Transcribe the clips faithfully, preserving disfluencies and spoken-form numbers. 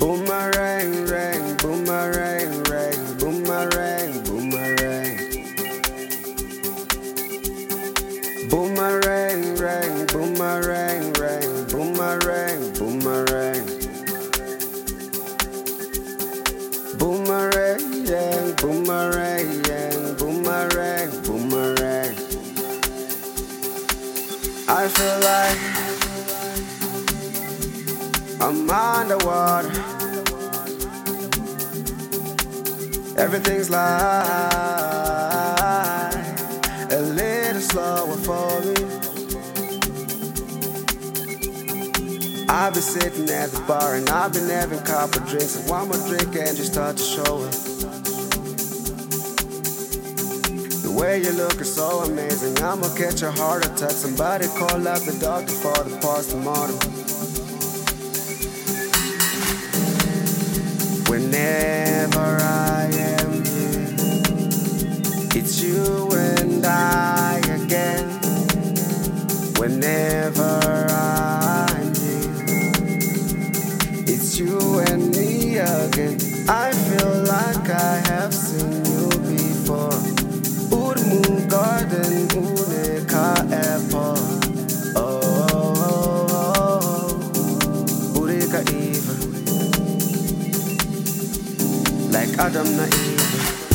Boomerang, rang, boomerang, rang, boomerang, boomerang. Boomerang, rang, boomerang, rang, boomerang, boomerang. Boomerang, yang, boomerang, yang, boomerang, boomerang. I feel like I'm underwater. Everything's like a little slower for me. I've been sitting at the bar and I've been having a couple drinks, and one more drink and you start to show it. The way you look is so amazing, I'ma catch a heart attack. Somebody call up the doctor for the postmortem. Whenever I am here, it's you and I again. Whenever I'm here, it's you and me again. I feel like I have seen you before. Urmu garden, Uneka airport. Oh, oh, oh, oh. Ureka Eva. Like Adam na Eve.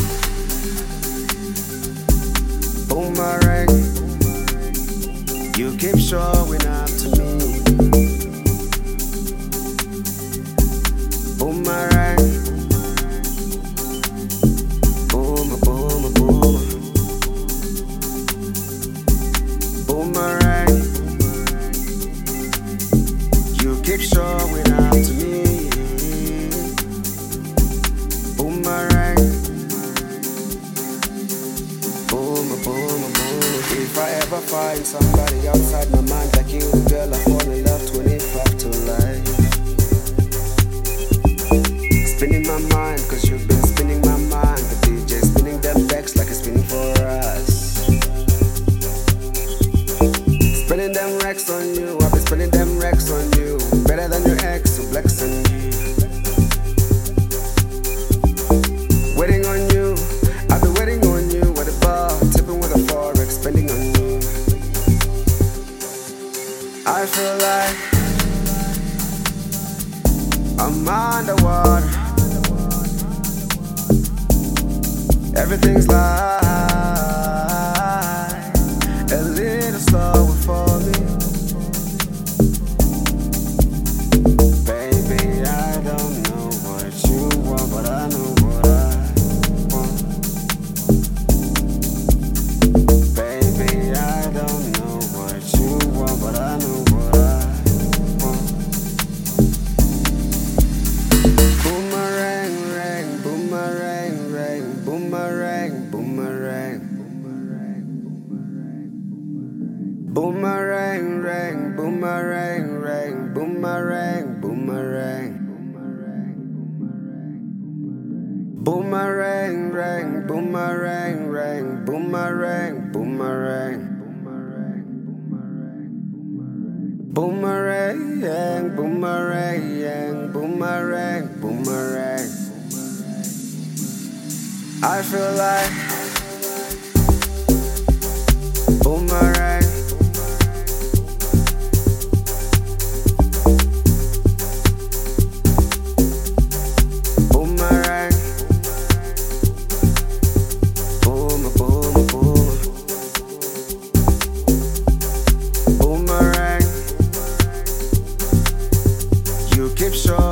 Boomerang, you keep showing up to me. Boomerang, boomer, boomer, boomer. Boomerang, you keep showing up to me. Boomerang, boomer, boomer, boomer. If I ever find somebody outside my mind like you, girl, I fall in love twenty-five to life. Spinning my mind, cause you've been spinning my mind. The D J spinning them decks like it's spinning for us. Spinning them racks on you, I've been spinning them racks on you. Better than your ex who blacks on you. Waiting on you, I've been waiting on you at the bar, tipping with a forex, spending on you. I feel like I'm underwater. Everything's like a little slower for me. Baby, I don't know what you want, but I know what I want. Baby, I don't know what you want, but I know what I want. Boomerang, rang, boomerang, rang, boomerang, boomerang. Boomerang, rang, boomerang, rang, boomerang, boomerang. Boomerang, rang, boomerang, rang, boomerang, boomerang. Boomerang, yang, boomerang, yang, boomerang, boomerang. I feel like boomerang. Boomerang. Boomer, boomer, boomer. Boomerang. You keep showing